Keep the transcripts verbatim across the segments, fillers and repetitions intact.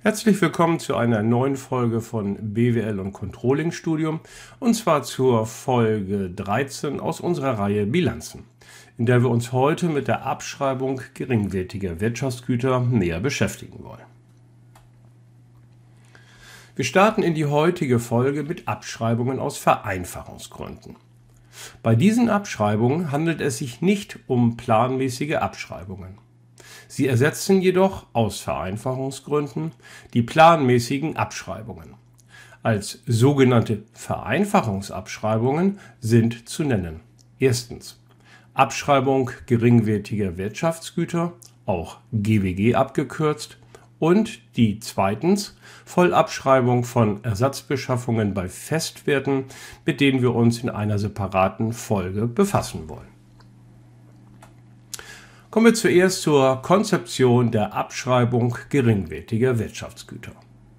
Herzlich willkommen zu einer neuen Folge von B W L und Controlling Studium, und zwar zur Folge dreizehn aus unserer Reihe Bilanzen, in der wir uns heute mit der Abschreibung geringwertiger Wirtschaftsgüter näher beschäftigen wollen. Wir starten in die heutige Folge mit Abschreibungen aus Vereinfachungsgründen. Bei diesen Abschreibungen handelt es sich nicht um planmäßige Abschreibungen. Sie ersetzen jedoch aus Vereinfachungsgründen die planmäßigen Abschreibungen. Als sogenannte Vereinfachungsabschreibungen sind zu nennen: Erstens Abschreibung geringwertiger Wirtschaftsgüter, auch G W G abgekürzt, und die zweitens Vollabschreibung von Ersatzbeschaffungen bei Festwerten, mit denen wir uns in einer separaten Folge befassen wollen. Kommen wir zuerst zur Konzeption der Abschreibung geringwertiger Wirtschaftsgüter.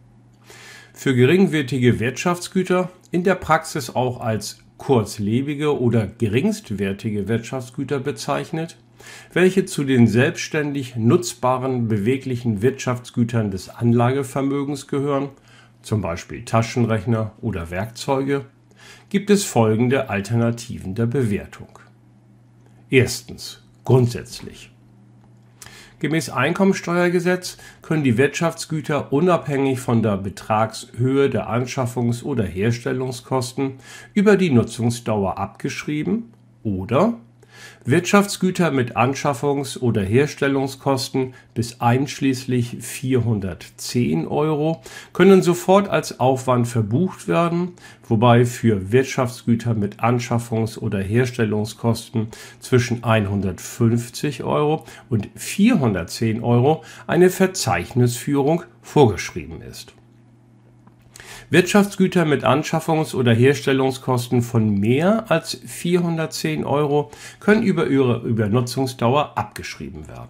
Für geringwertige Wirtschaftsgüter, in der Praxis auch als kurzlebige oder geringstwertige Wirtschaftsgüter bezeichnet, welche zu den selbstständig nutzbaren beweglichen Wirtschaftsgütern des Anlagevermögens gehören, zum Beispiel Taschenrechner oder Werkzeuge, gibt es folgende Alternativen der Bewertung. Erstens grundsätzlich. Gemäß Einkommensteuergesetz können die Wirtschaftsgüter unabhängig von der Betragshöhe der Anschaffungs- oder Herstellungskosten über die Nutzungsdauer abgeschrieben oder Wirtschaftsgüter mit Anschaffungs- oder Herstellungskosten bis einschließlich vierhundertzehn Euro können sofort als Aufwand verbucht werden, wobei für Wirtschaftsgüter mit Anschaffungs- oder Herstellungskosten zwischen hundertfünfzig Euro und vierhundertzehn Euro eine Verzeichnisführung vorgeschrieben ist. Wirtschaftsgüter mit Anschaffungs- oder Herstellungskosten von mehr als vierhundertzehn Euro können über ihre Übernutzungsdauer abgeschrieben werden.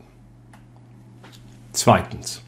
Zweitens.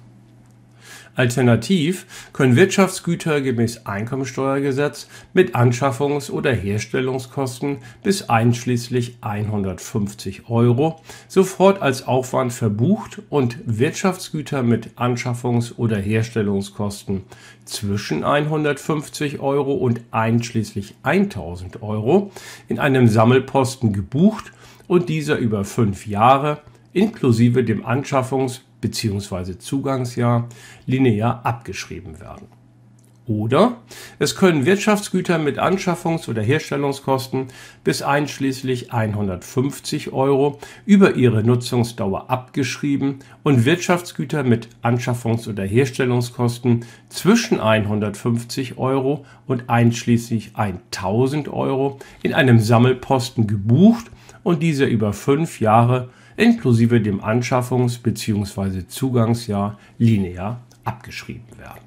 Alternativ können Wirtschaftsgüter gemäß Einkommensteuergesetz mit Anschaffungs- oder Herstellungskosten bis einschließlich hundertfünfzig Euro sofort als Aufwand verbucht und Wirtschaftsgüter mit Anschaffungs- oder Herstellungskosten zwischen hundertfünfzig Euro und einschließlich tausend Euro in einem Sammelposten gebucht und dieser über fünf Jahre inklusive dem Anschaffungs- bzw. Zugangsjahr linear abgeschrieben werden. Oder es können Wirtschaftsgüter mit Anschaffungs- oder Herstellungskosten bis einschließlich hundertfünfzig Euro über ihre Nutzungsdauer abgeschrieben und Wirtschaftsgüter mit Anschaffungs- oder Herstellungskosten zwischen hundertfünfzig Euro und einschließlich tausend Euro in einem Sammelposten gebucht und dieser über fünf Jahre inklusive dem Anschaffungs- bzw. Zugangsjahr linear abgeschrieben werden.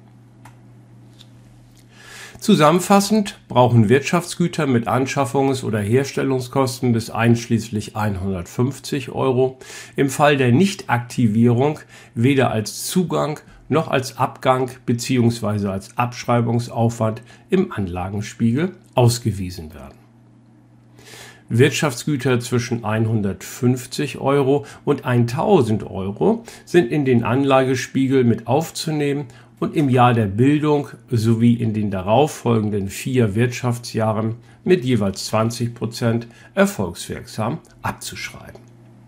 Zusammenfassend brauchen Wirtschaftsgüter mit Anschaffungs- oder Herstellungskosten bis einschließlich hundertfünfzig Euro im Fall der Nichtaktivierung weder als Zugang noch als Abgang bzw. als Abschreibungsaufwand im Anlagenspiegel ausgewiesen werden. Wirtschaftsgüter zwischen hundertfünfzig Euro und tausend Euro sind in den Anlagespiegel mit aufzunehmen und im Jahr der Bildung sowie in den darauffolgenden vier Wirtschaftsjahren mit jeweils zwanzig Prozent erfolgswirksam abzuschreiben.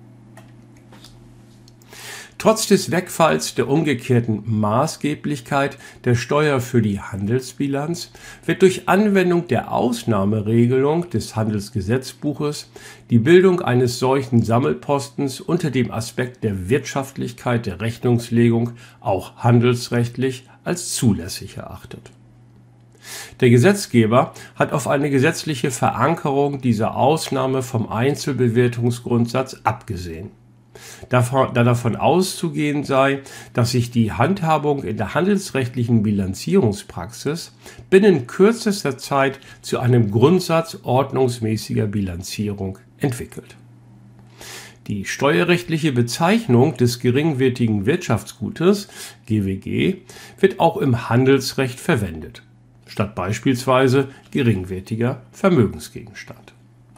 Trotz des Wegfalls der umgekehrten Maßgeblichkeit der Steuer für die Handelsbilanz wird durch Anwendung der Ausnahmeregelung des Handelsgesetzbuches die Bildung eines solchen Sammelpostens unter dem Aspekt der Wirtschaftlichkeit der Rechnungslegung auch handelsrechtlich als zulässig erachtet. Der Gesetzgeber hat auf eine gesetzliche Verankerung dieser Ausnahme vom Einzelbewertungsgrundsatz abgesehen, da davon auszugehen sei, dass sich die Handhabung in der handelsrechtlichen Bilanzierungspraxis binnen kürzester Zeit zu einem Grundsatz ordnungsmäßiger Bilanzierung entwickelt. Die steuerrechtliche Bezeichnung des geringwertigen Wirtschaftsgutes G W G wird auch im Handelsrecht verwendet, statt beispielsweise geringwertiger Vermögensgegenstand.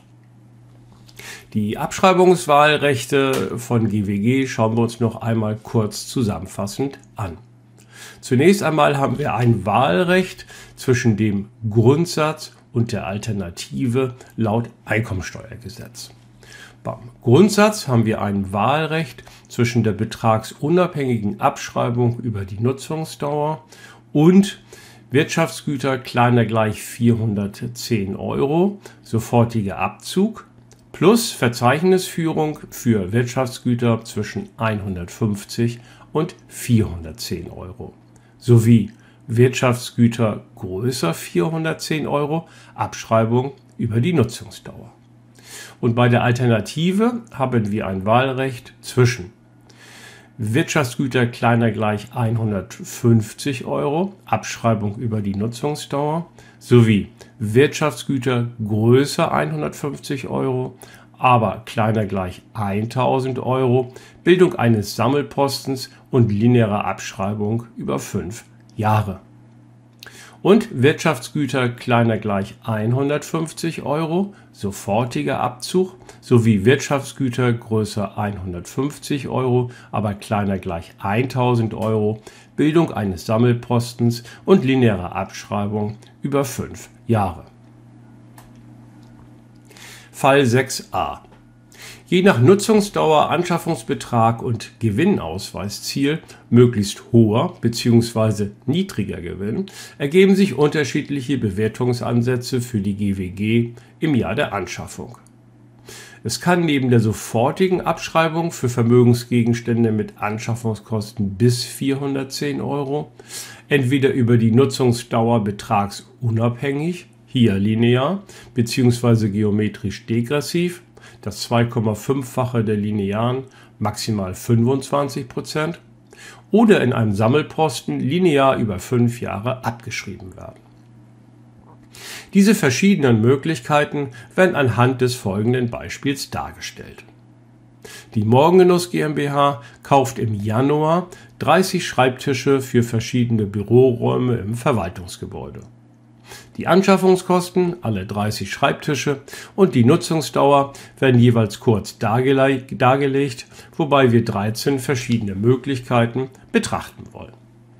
Die Abschreibungswahlrechte von G W G schauen wir uns noch einmal kurz zusammenfassend an. Zunächst einmal haben wir ein Wahlrecht zwischen dem Grundsatz und der Alternative laut Einkommensteuergesetz. Beim Grundsatz haben wir ein Wahlrecht zwischen der betragsunabhängigen Abschreibung über die Nutzungsdauer und Wirtschaftsgüter kleiner gleich vierhundertzehn Euro, sofortiger Abzug, plus Verzeichnisführung für Wirtschaftsgüter zwischen hundertfünfzig und vierhundertzehn Euro, sowie Wirtschaftsgüter größer vierhundertzehn Euro, Abschreibung über die Nutzungsdauer. Und bei der Alternative haben wir ein Wahlrecht zwischen Wirtschaftsgüter kleiner gleich hundertfünfzig Euro, Abschreibung über die Nutzungsdauer, sowie Wirtschaftsgüter größer hundertfünfzig Euro, aber kleiner gleich tausend Euro, Bildung eines Sammelpostens und lineare Abschreibung über fünf Jahre. Und Wirtschaftsgüter kleiner gleich hundertfünfzig Euro, sofortiger Abzug, sowie Wirtschaftsgüter größer hundertfünfzig Euro, aber kleiner gleich tausend Euro, Bildung eines Sammelpostens und lineare Abschreibung über fünf Jahre. Fall sechs a. Je nach Nutzungsdauer, Anschaffungsbetrag und Gewinnausweisziel, möglichst hoher bzw. niedriger Gewinn, ergeben sich unterschiedliche Bewertungsansätze für die G W G im Jahr der Anschaffung. Es kann neben der sofortigen Abschreibung für Vermögensgegenstände mit Anschaffungskosten bis vierhundertzehn Euro entweder über die Nutzungsdauer betragsunabhängig, hier linear bzw. geometrisch degressiv, das zwei Komma fünf-fache der linearen, maximal fünfundzwanzig Prozent, oder in einem Sammelposten linear über fünf Jahre abgeschrieben werden. Diese verschiedenen Möglichkeiten werden anhand des folgenden Beispiels dargestellt. Die Morgengenuss GmbH kauft im Januar dreißig Schreibtische für verschiedene Büroräume im Verwaltungsgebäude. Die Anschaffungskosten, alle dreißig Schreibtische, und die Nutzungsdauer werden jeweils kurz dargele- dargelegt, wobei wir dreizehn verschiedene Möglichkeiten betrachten wollen.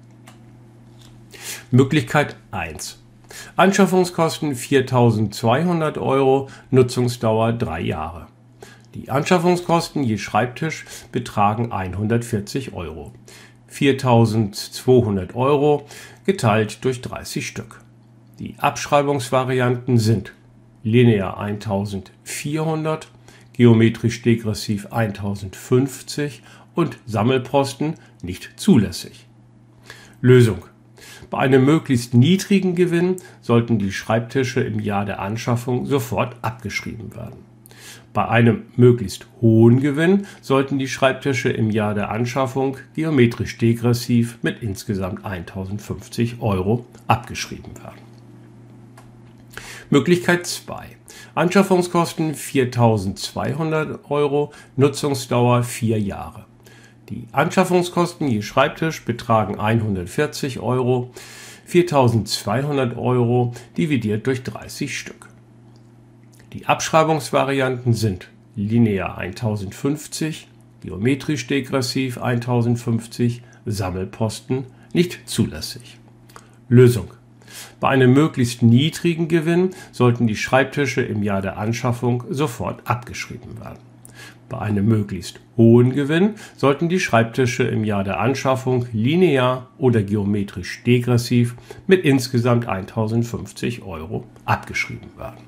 Möglichkeit eins. Anschaffungskosten viertausendzweihundert Euro, Nutzungsdauer drei Jahre. Die Anschaffungskosten je Schreibtisch betragen hundertvierzig Euro. viertausendzweihundert Euro geteilt durch dreißig Stück. Die Abschreibungsvarianten sind linear eintausendvierhundert, geometrisch degressiv tausendfünfzig und Sammelposten nicht zulässig. Lösung: Bei einem möglichst niedrigen Gewinn sollten die Schreibtische im Jahr der Anschaffung sofort abgeschrieben werden. Bei einem möglichst hohen Gewinn sollten die Schreibtische im Jahr der Anschaffung geometrisch degressiv mit insgesamt tausendfünfzig Euro abgeschrieben werden. Möglichkeit zwei. Anschaffungskosten viertausendzweihundert Euro, Nutzungsdauer vier Jahre. Die Anschaffungskosten je Schreibtisch betragen hundertvierzig Euro, viertausendzweihundert Euro dividiert durch dreißig Stück. Die Abschreibungsvarianten sind linear tausendfünfzig, geometrisch degressiv tausendfünfzig, Sammelposten nicht zulässig. Lösung: Bei einem möglichst niedrigen Gewinn sollten die Schreibtische im Jahr der Anschaffung sofort abgeschrieben werden. Bei einem möglichst hohen Gewinn sollten die Schreibtische im Jahr der Anschaffung linear oder geometrisch degressiv mit insgesamt tausendfünfzig Euro abgeschrieben werden.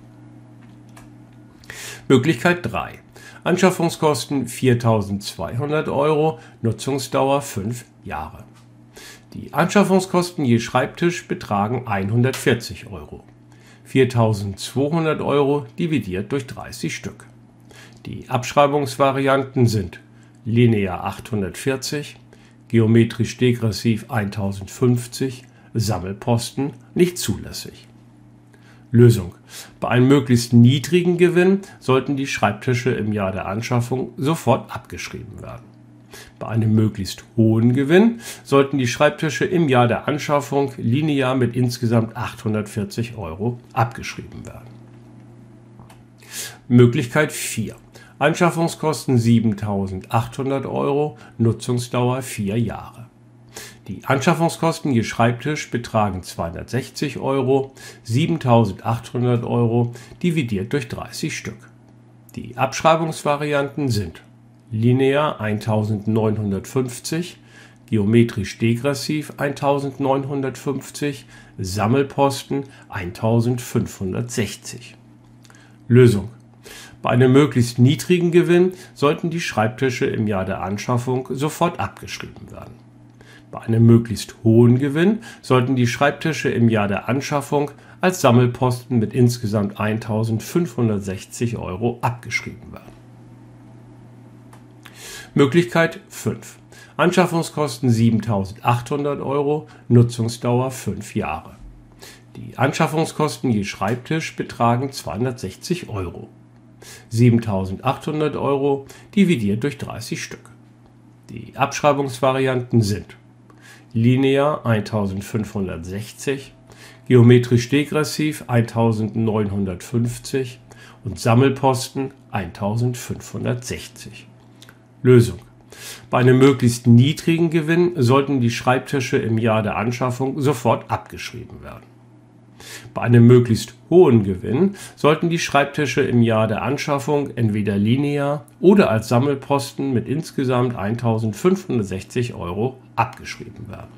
Möglichkeit drei. Anschaffungskosten viertausendzweihundert Euro, Nutzungsdauer fünf Jahre. Die Anschaffungskosten je Schreibtisch betragen hundertvierzig Euro. viertausendzweihundert Euro dividiert durch dreißig Stück. Die Abschreibungsvarianten sind linear achthundertvierzig, geometrisch degressiv tausendfünfzig, Sammelposten nicht zulässig. Lösung: Bei einem möglichst niedrigen Gewinn sollten die Schreibtische im Jahr der Anschaffung sofort abgeschrieben werden. Bei einem möglichst hohen Gewinn sollten die Schreibtische im Jahr der Anschaffung linear mit insgesamt achthundertvierzig Euro abgeschrieben werden. Möglichkeit vier. Anschaffungskosten siebentausendachthundert Euro, Nutzungsdauer vier Jahre. Die Anschaffungskosten je Schreibtisch betragen zweihundertsechzig Euro, siebentausendachthundert Euro dividiert durch dreißig Stück. Die Abschreibungsvarianten sind linear eintausendneunhundertfünfzig, geometrisch degressiv eintausendneunhundertfünfzig, Sammelposten eintausendfünfhundertsechzig. Lösung: Bei einem möglichst niedrigen Gewinn sollten die Schreibtische im Jahr der Anschaffung sofort abgeschrieben werden. Bei einem möglichst hohen Gewinn sollten die Schreibtische im Jahr der Anschaffung als Sammelposten mit insgesamt eintausendfünfhundertsechzig Euro abgeschrieben werden. Möglichkeit fünf. Anschaffungskosten siebentausendachthundert Euro, Nutzungsdauer fünf Jahre. Die Anschaffungskosten je Schreibtisch betragen zweihundertsechzig Euro. siebentausendachthundert Euro dividiert durch dreißig Stück. Die Abschreibungsvarianten sind linear eintausendfünfhundertsechzig, geometrisch degressiv eintausendneunhundertfünfzig und Sammelposten eintausendfünfhundertsechzig. Lösung: Bei einem möglichst niedrigen Gewinn sollten die Schreibtische im Jahr der Anschaffung sofort abgeschrieben werden. Bei einem möglichst hohen Gewinn sollten die Schreibtische im Jahr der Anschaffung entweder linear oder als Sammelposten mit insgesamt eintausendfünfhundertsechzig Euro abgeschrieben werden.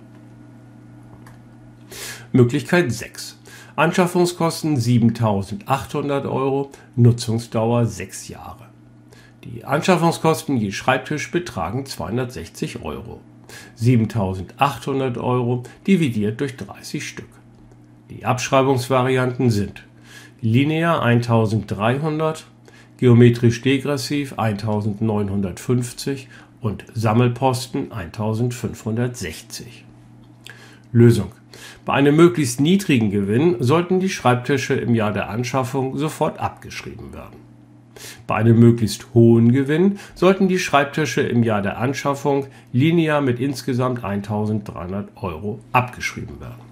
Möglichkeit sechs. Anschaffungskosten siebentausendachthundert Euro, Nutzungsdauer sechs Jahre. Die Anschaffungskosten je Schreibtisch betragen zweihundertsechzig Euro. siebentausendachthundert Euro dividiert durch dreißig Stück. Die Abschreibungsvarianten sind linear eintausenddreihundert, geometrisch degressiv eintausendneunhundertfünfzig und Sammelposten eintausendfünfhundertsechzig. Lösung: Bei einem möglichst niedrigen Gewinn sollten die Schreibtische im Jahr der Anschaffung sofort abgeschrieben werden. Bei einem möglichst hohen Gewinn sollten die Schreibtische im Jahr der Anschaffung linear mit insgesamt eintausenddreihundert Euro abgeschrieben werden.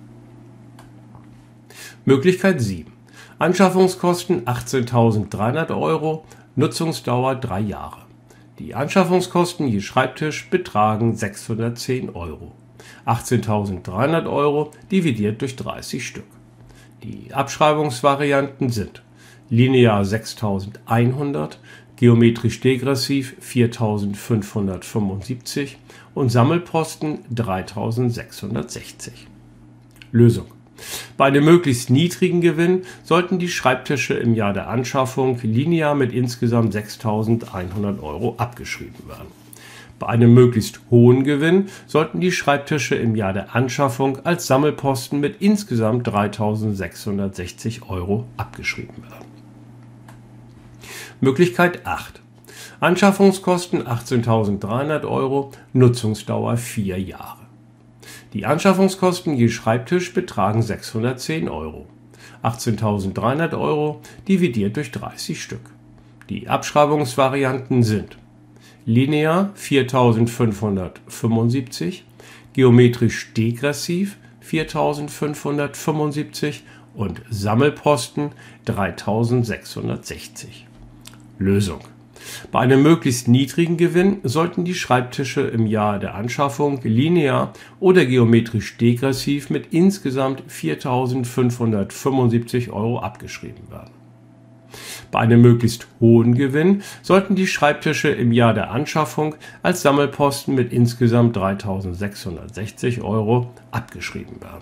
Möglichkeit sieben. Anschaffungskosten achtzehntausenddreihundert Euro, Nutzungsdauer drei Jahre. Die Anschaffungskosten je Schreibtisch betragen sechshundertzehn Euro. achtzehntausenddreihundert Euro dividiert durch dreißig Stück. Die Abschreibungsvarianten sind linear sechstausendeinhundert, geometrisch degressiv viertausendfünfhundertfünfundsiebzig und Sammelposten dreitausendsechshundertsechzig. Lösung: Bei einem möglichst niedrigen Gewinn sollten die Schreibtische im Jahr der Anschaffung linear mit insgesamt sechstausendeinhundert Euro abgeschrieben werden. Bei einem möglichst hohen Gewinn sollten die Schreibtische im Jahr der Anschaffung als Sammelposten mit insgesamt dreitausendsechshundertsechzig Euro abgeschrieben werden. Möglichkeit acht. Anschaffungskosten achtzehntausenddreihundert Euro, Nutzungsdauer vier Jahre. Die Anschaffungskosten je Schreibtisch betragen sechshundertzehn Euro. achtzehntausenddreihundert Euro dividiert durch dreißig Stück. Die Abschreibungsvarianten sind linear viertausendfünfhundertfünfundsiebzig, geometrisch degressiv viertausendfünfhundertfünfundsiebzig und Sammelposten dreitausendsechshundertsechzig. Lösung: Bei einem möglichst niedrigen Gewinn sollten die Schreibtische im Jahr der Anschaffung linear oder geometrisch degressiv mit insgesamt viertausendfünfhundertfünfundsiebzig Euro abgeschrieben werden. Bei einem möglichst hohen Gewinn sollten die Schreibtische im Jahr der Anschaffung als Sammelposten mit insgesamt dreitausendsechshundertsechzig Euro abgeschrieben werden.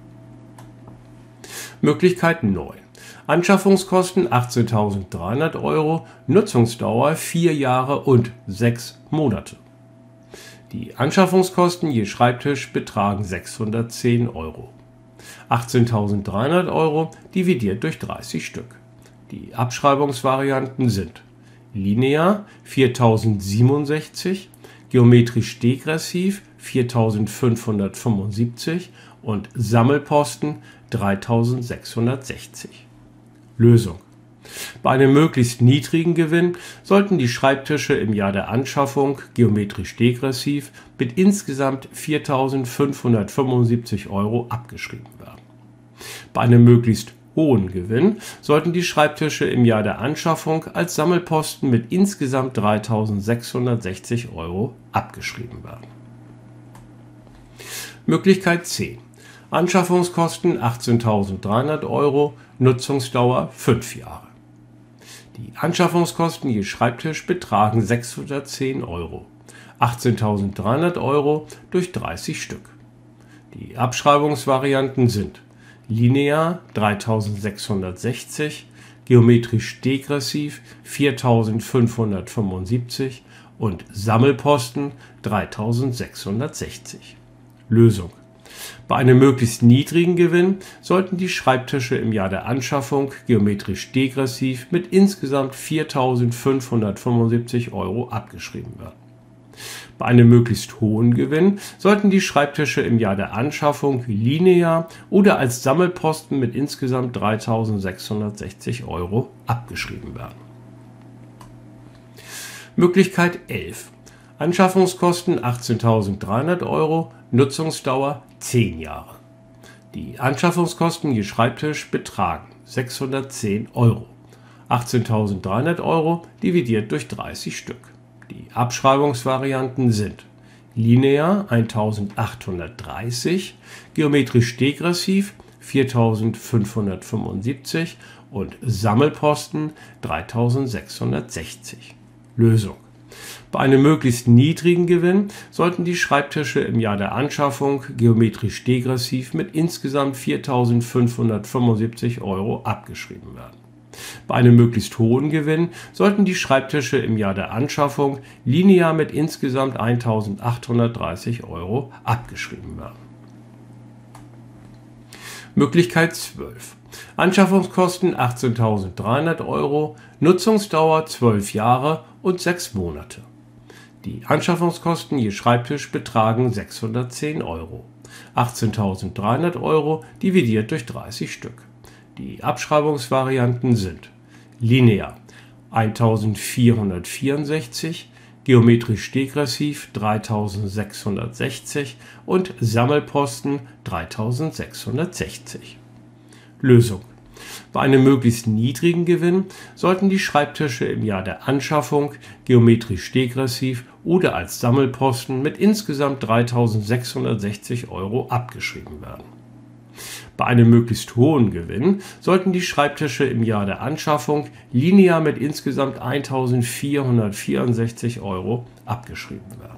Möglichkeit neun. Anschaffungskosten achtzehntausenddreihundert Euro, Nutzungsdauer vier Jahre und sechs Monate. Die Anschaffungskosten je Schreibtisch betragen sechshundertzehn Euro. achtzehntausenddreihundert Euro dividiert durch dreißig Stück. Die Abschreibungsvarianten sind linear viertausendsiebenundsechzig, geometrisch degressiv viertausendfünfhundertfünfundsiebzig und Sammelposten dreitausendsechshundertsechzig. Lösung: Bei einem möglichst niedrigen Gewinn sollten die Schreibtische im Jahr der Anschaffung geometrisch degressiv mit insgesamt viertausendfünfhundertfünfundsiebzig Euro abgeschrieben werden. Bei einem möglichst hohen Gewinn sollten die Schreibtische im Jahr der Anschaffung als Sammelposten mit insgesamt dreitausendsechshundertsechzig Euro abgeschrieben werden. Möglichkeit zehn. Anschaffungskosten achtzehntausenddreihundert Euro, Nutzungsdauer fünf Jahre. Die Anschaffungskosten je Schreibtisch betragen sechshundertzehn Euro. achtzehntausenddreihundert Euro durch dreißig Stück. Die Abschreibungsvarianten sind linear dreitausendsechshundertsechzig, geometrisch degressiv viertausendfünfhundertfünfundsiebzig und Sammelposten dreitausendsechshundertsechzig. Lösung: Bei einem möglichst niedrigen Gewinn sollten die Schreibtische im Jahr der Anschaffung geometrisch degressiv mit insgesamt viertausendfünfhundertfünfundsiebzig Euro abgeschrieben werden. Bei einem möglichst hohen Gewinn sollten die Schreibtische im Jahr der Anschaffung linear oder als Sammelposten mit insgesamt dreitausendsechshundertsechzig Euro abgeschrieben werden. Möglichkeit elf. Anschaffungskosten achtzehntausenddreihundert Euro, Nutzungsdauer zehn Jahre. Die Anschaffungskosten je Schreibtisch betragen sechshundertzehn Euro. achtzehntausenddreihundert Euro dividiert durch dreißig Stück. Die Abschreibungsvarianten sind linear eintausendachthundertdreißig, geometrisch degressiv viertausendfünfhundertfünfundsiebzig und Sammelposten dreitausendsechshundertsechzig. Lösung: Bei einem möglichst niedrigen Gewinn sollten die Schreibtische im Jahr der Anschaffung geometrisch degressiv mit insgesamt viertausendfünfhundertfünfundsiebzig Euro abgeschrieben werden. Bei einem möglichst hohen Gewinn sollten die Schreibtische im Jahr der Anschaffung linear mit insgesamt eintausendachthundertdreißig Euro abgeschrieben werden. Möglichkeit zwölf. Anschaffungskosten achtzehntausenddreihundert Euro, Nutzungsdauer zwölf Jahre und sechs Monate. Die Anschaffungskosten je Schreibtisch betragen sechshundertzehn Euro. achtzehntausenddreihundert Euro dividiert durch dreißig Stück. Die Abschreibungsvarianten sind linear eintausendvierhundertvierundsechzig, geometrisch degressiv dreitausendsechshundertsechzig und Sammelposten dreitausendsechshundertsechzig. Lösung: Bei einem möglichst niedrigen Gewinn sollten die Schreibtische im Jahr der Anschaffung geometrisch degressiv oder als Sammelposten mit insgesamt dreitausendsechshundertsechzig Euro abgeschrieben werden. Bei einem möglichst hohen Gewinn sollten die Schreibtische im Jahr der Anschaffung linear mit insgesamt eintausendvierhundertvierundsechzig Euro abgeschrieben werden.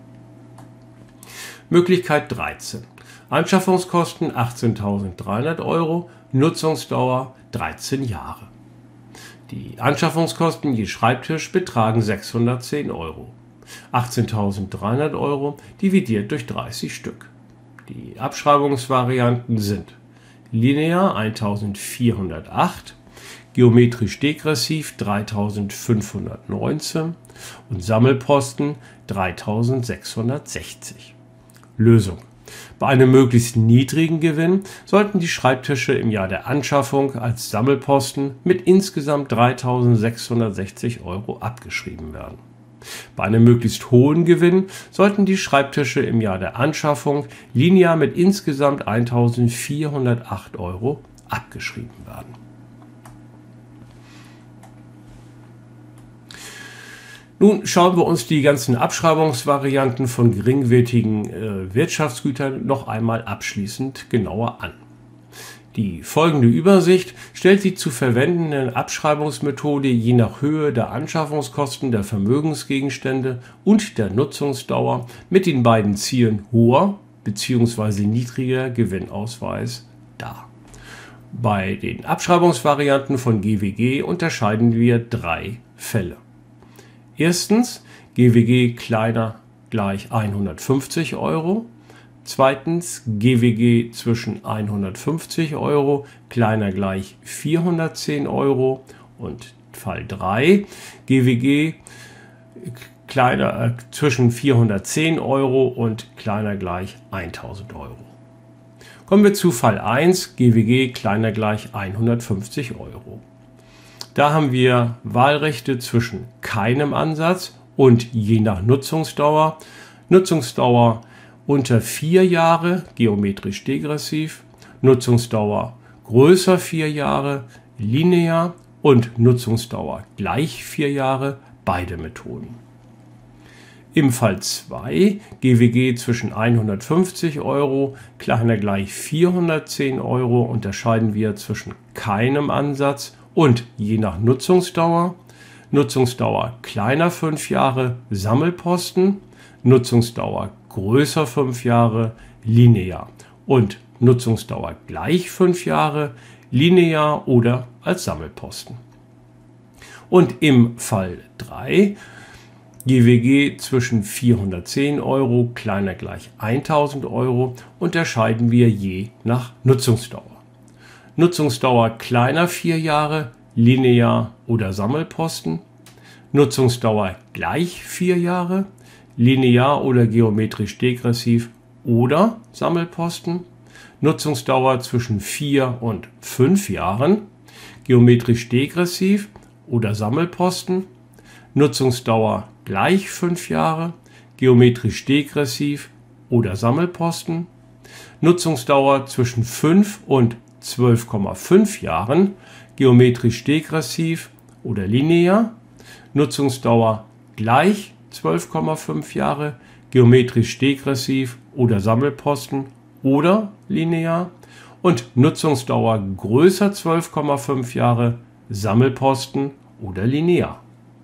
Möglichkeit dreizehn. Anschaffungskosten achtzehntausenddreihundert Euro, Nutzungsdauer dreizehn Jahre. Die Anschaffungskosten je Schreibtisch betragen sechshundertzehn Euro. achtzehntausenddreihundert Euro dividiert durch dreißig Stück. Die Abschreibungsvarianten sind linear eintausendvierhundertacht, geometrisch degressiv dreitausendfünfhundertneunzehn und Sammelposten dreitausendsechshundertsechzig. Lösung: Bei einem möglichst niedrigen Gewinn sollten die Schreibtische im Jahr der Anschaffung als Sammelposten mit insgesamt dreitausendsechshundertsechzig Euro abgeschrieben werden. Bei einem möglichst hohen Gewinn sollten die Schreibtische im Jahr der Anschaffung linear mit insgesamt eintausendvierhundertacht Euro abgeschrieben werden. Nun schauen wir uns die ganzen Abschreibungsvarianten von geringwertigen äh, Wirtschaftsgütern noch einmal abschließend genauer an. Die folgende Übersicht stellt die zu verwendende Abschreibungsmethode je nach Höhe der Anschaffungskosten der Vermögensgegenstände und der Nutzungsdauer mit den beiden Zielen hoher bzw. niedriger Gewinnausweis dar. Bei den Abschreibungsvarianten von G W G unterscheiden wir drei Fälle. Erstens G W G kleiner gleich hundertfünfzig Euro. Zweitens G W G zwischen hundertfünfzig Euro, kleiner gleich vierhundertzehn Euro. Und Fall drei G W G kleiner äh, zwischen vierhundertzehn Euro und kleiner gleich tausend Euro. Kommen wir zu Fall eins, G W G kleiner gleich hundertfünfzig Euro. Da haben wir Wahlrechte zwischen keinem Ansatz und je nach Nutzungsdauer. Nutzungsdauer unter vier Jahre, geometrisch degressiv, Nutzungsdauer größer vier Jahre, linear und Nutzungsdauer gleich vier Jahre, beide Methoden. Im Fall zwei G W G zwischen hundertfünfzig Euro, kleiner gleich vierhundertzehn Euro, unterscheiden wir zwischen keinem Ansatz und je nach Nutzungsdauer. Nutzungsdauer kleiner fünf Jahre, Sammelposten. Nutzungsdauer größer fünf Jahre, linear. Und Nutzungsdauer gleich fünf Jahre, linear oder als Sammelposten. Und im Fall drei G W G zwischen vierhundertzehn Euro, kleiner gleich tausend Euro, unterscheiden wir je nach Nutzungsdauer. Nutzungsdauer kleiner vier Jahre, linear oder Sammelposten. Nutzungsdauer gleich vier Jahre, linear oder geometrisch degressiv oder Sammelposten. Nutzungsdauer zwischen vier und fünf Jahren, geometrisch degressiv oder Sammelposten. Nutzungsdauer gleich fünf Jahre, geometrisch degressiv oder Sammelposten. Nutzungsdauer zwischen fünf und zwölf Komma fünf Jahren, geometrisch degressiv oder linear. Nutzungsdauer gleich zwölf Komma fünf Jahre, geometrisch degressiv oder Sammelposten oder linear. Und Nutzungsdauer größer zwölf Komma fünf Jahre, Sammelposten oder linear.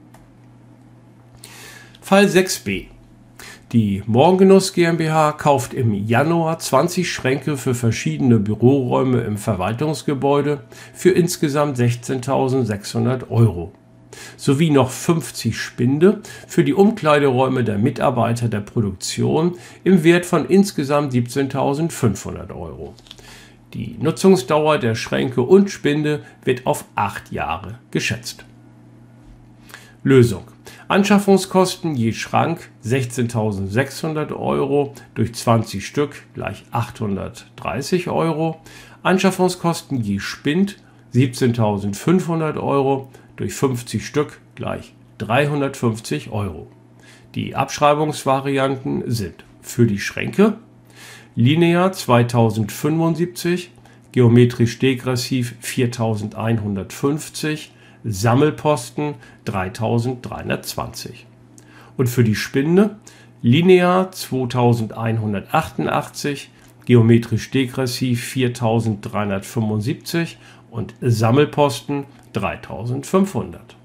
Fall sechs b. Die Morgengenuss GmbH kauft im Januar zwanzig Schränke für verschiedene Büroräume im Verwaltungsgebäude für insgesamt sechzehntausendsechshundert Euro. Sowie noch fünfzig Spinde für die Umkleideräume der Mitarbeiter der Produktion im Wert von insgesamt siebzehntausendfünfhundert Euro. Die Nutzungsdauer der Schränke und Spinde wird auf acht Jahre geschätzt. Lösung: Anschaffungskosten je Schrank sechzehntausendsechshundert Euro durch zwanzig Stück gleich achthundertdreißig Euro. Anschaffungskosten je Spind siebzehntausendfünfhundert Euro durch fünfzig Stück gleich dreihundertfünfzig Euro. Die Abschreibungsvarianten sind für die Schränke linear zweitausendfünfundsiebzig, geometrisch degressiv viertausendeinhundertfünfzig, Sammelposten dreitausenddreihundertzwanzig. Und für die Spinde linear zweitausendeinhundertachtundachtzig, geometrisch degressiv viertausenddreihundertfünfundsiebzig und Sammelposten dreitausendfünfhundert.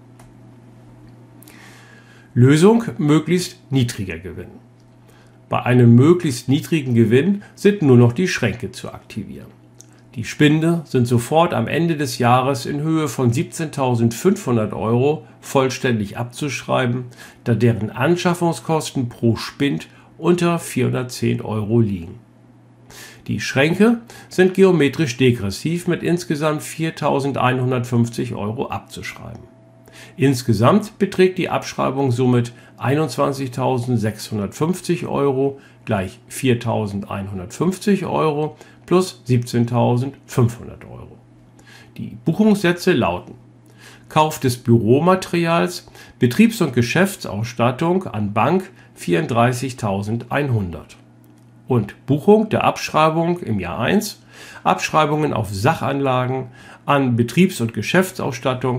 Lösung: möglichst niedriger Gewinn. Bei einem möglichst niedrigen Gewinn sind nur noch die Schränke zu aktivieren. Die Spinde sind sofort am Ende des Jahres in Höhe von siebzehntausendfünfhundert Euro vollständig abzuschreiben, da deren Anschaffungskosten pro Spind unter vierhundertzehn Euro liegen. Die Schränke sind geometrisch degressiv mit insgesamt viertausendeinhundertfünfzig Euro abzuschreiben. Insgesamt beträgt die Abschreibung somit einundzwanzigtausendsechshundertfünfzig Euro gleich viertausendeinhundertfünfzig Euro plus siebzehntausendfünfhundert Euro. Die Buchungssätze lauten: Kauf des Büromaterials, Betriebs- und Geschäftsausstattung an Bank vierunddreißigtausendeinhundert und Buchung der Abschreibung im Jahr eins, Abschreibungen auf Sachanlagen an Betriebs- und Geschäftsausstattung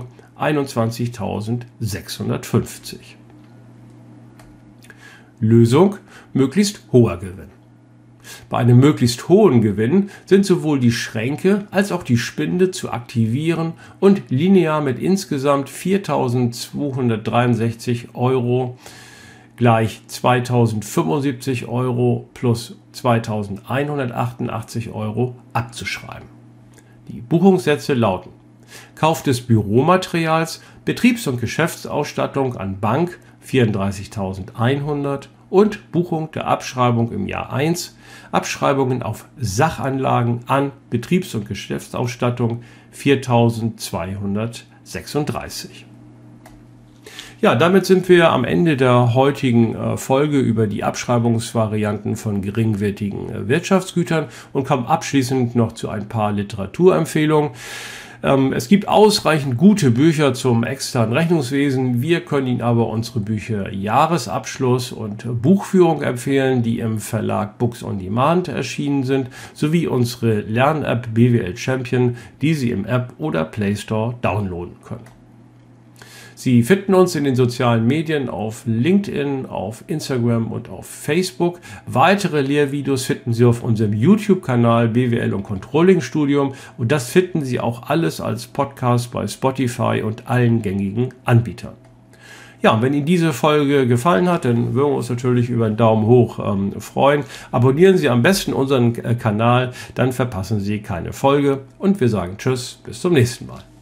einundzwanzigtausendsechshundertfünfzig. Lösung: möglichst hoher Gewinn. Bei einem möglichst hohen Gewinn sind sowohl die Schränke als auch die Spinde zu aktivieren und linear mit insgesamt viertausendzweihundertdreiundsechzig Euro gleich zweitausendfünfundsiebzig Euro plus zweitausendeinhundertachtundachtzig Euro abzuschreiben. Die Buchungssätze lauten: Kauf des Büromaterials, Betriebs- und Geschäftsausstattung an Bank vierunddreißigtausendeinhundert und Buchung der Abschreibung im Jahr eins, Abschreibungen auf Sachanlagen an Betriebs- und Geschäftsausstattung viertausendzweihundertsechsunddreißig. Ja, damit sind wir am Ende der heutigen äh, Folge über die Abschreibungsvarianten von geringwertigen äh, Wirtschaftsgütern und kommen abschließend noch zu ein paar Literaturempfehlungen. Ähm, es gibt ausreichend gute Bücher zum externen Rechnungswesen. Wir können Ihnen aber unsere Bücher Jahresabschluss und Buchführung empfehlen, die im Verlag Books on Demand erschienen sind, sowie unsere Lern-App B W L Champion, die Sie im App oder Play Store downloaden können. Sie finden uns in den sozialen Medien auf LinkedIn, auf Instagram und auf Facebook. Weitere Lehrvideos finden Sie auf unserem YouTube-Kanal B W L und Controlling Studium und das finden Sie auch alles als Podcast bei Spotify und allen gängigen Anbietern. Ja, und wenn Ihnen diese Folge gefallen hat, dann würden wir uns natürlich über einen Daumen hoch ähm, freuen. Abonnieren Sie am besten unseren äh, Kanal, dann verpassen Sie keine Folge und wir sagen Tschüss, bis zum nächsten Mal.